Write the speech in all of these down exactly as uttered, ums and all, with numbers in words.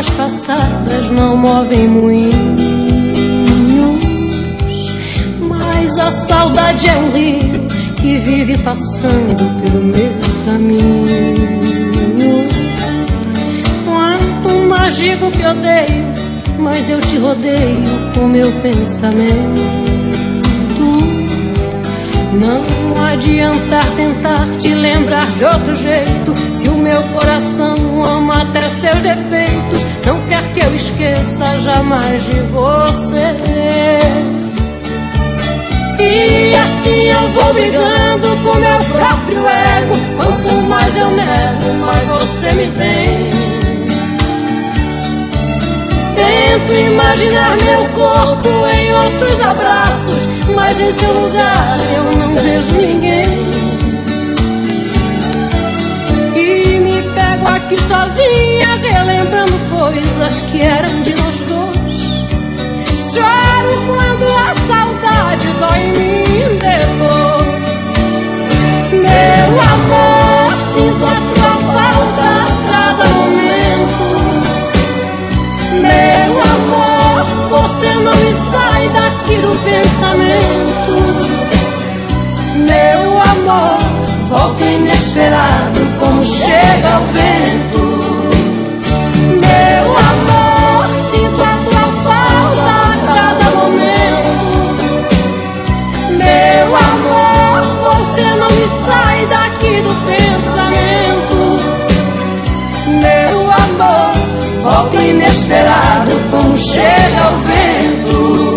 lágrimas passadas não movem moinhos, mas a saudade é um rio que vive passando pelo meu caminho. Quanto mais digo que odeio, mas eu te rodeio com meu pensamento. Não adianta tentar te lembrar de outro jeito, se o meu coração ama até seus defeitos. Não quer que eu esqueça jamais de você. E assim eu vou brigando com meu próprio ego. Quanto mais eu nego, mais você me tem. Tento imaginar meu corpo em outros abraços, mas em seu lugar eu não vejo ninguém. E me pego aqui sozinha, relembrando coisas que eram de nós dois. Choro quando a saudade dói em mim depois. Meu amor, sinto a tua falta a cada momento. Meu amor, você não me sai daqui do pensamento. Meu amor, volta inesperado como chega o vento. Meu amor, sinto a tua falta a cada momento. Meu amor, você não me sai daqui do pensamento. Meu amor, volta inesperado como chega o vento.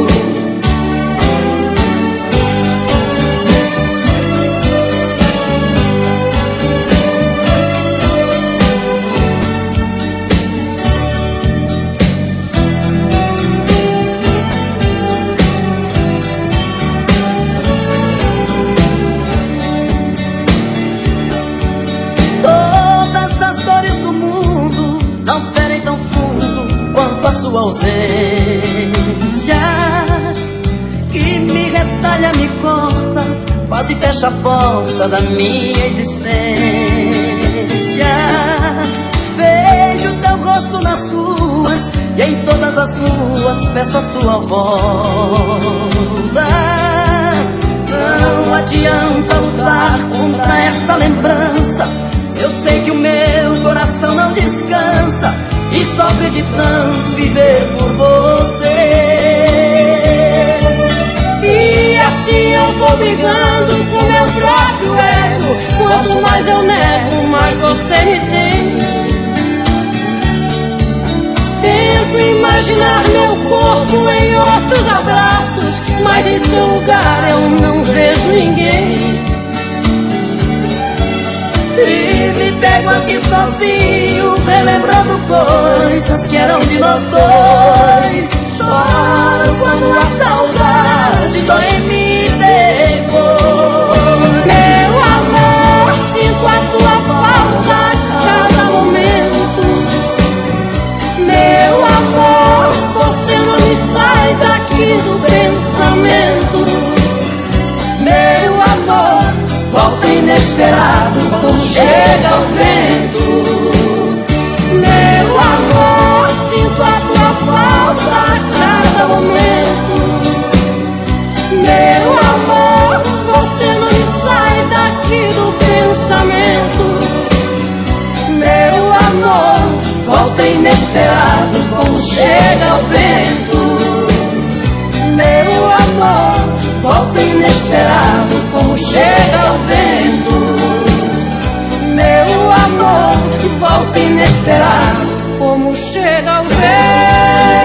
Todas as dores do mundo não ferem tão fundo quanto a sua ausência, que me retalha, me corta, quase fecha a porta da minha existência. Vejo teu rosto nas ruas e em todas as ruas peço a sua volta. Não adianta lutar contra essa lembrança, eu sei que o meu coração não descansa e sofre de tanto viver por você. E assim eu vou brigando com meu próprio ego. Quanto mais eu nego, mais você me tem. Tento imaginar meu corpo em outros abraços, mas em seu lugar eu não vejo ninguém. E me pego aqui sozinho, relembrando coisas que eram de nós dois. Choro quando a saudade dói em mim depois. Meu amor, sinto a tua falta a cada momento. Meu amor, você não me sai daqui do pensamento. Meu amor, volta inesperado como chega o vento. Meu amor, sinto a tua falta a cada momento. Meu amor, você não me sai daqui do pensamento. Meu amor, volta inesperado como chega o vento. Meu amor, volta inesperado como chega o vento. Meu amor, volta inesperado como chega o vento.